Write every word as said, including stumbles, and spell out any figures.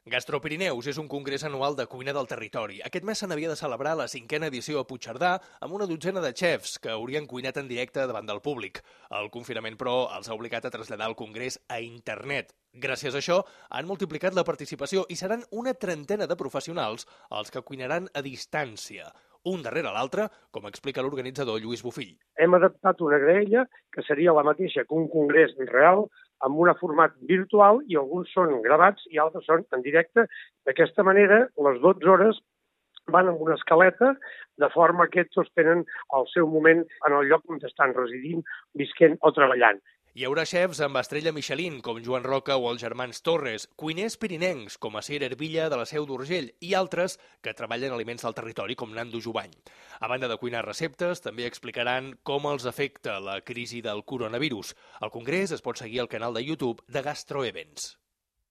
Gastropirineus és un congrés anual de cuina del territori. Aquest mes se n'havia de celebrar la cinquena edició a Puigcerdà amb una dotzena de xefs que haurien cuinat en directe davant del públic. El confinament, però, els ha obligat a traslladar el congrés a internet. Gràcies a això, han multiplicat la participació i seran una trentena de professionals els que cuinaran a distància, un darrere l'altre, com explica l'organitzador Lluís Bofill. Hem adaptat una graella que seria la mateixa que un congrés real, amb un format virtual, i alguns són gravats i altres són en directe. D'aquesta manera, les dotze hores van amb una escaleta, de forma que tots tenen el seu moment en el lloc on estan residint, visquent o treballant. Hi haurà xefs amb estrella Michelin, com Joan Roca o els germans Torres, cuiners pirinencs, com Asier Ervilla de la Seu d'Urgell, i altres que treballen aliments del territori, com Nando Jubany. A banda de cuinar receptes, també explicaran com els afecta la crisi del coronavirus. El congrés es pot seguir al canal de YouTube de Gastroevents.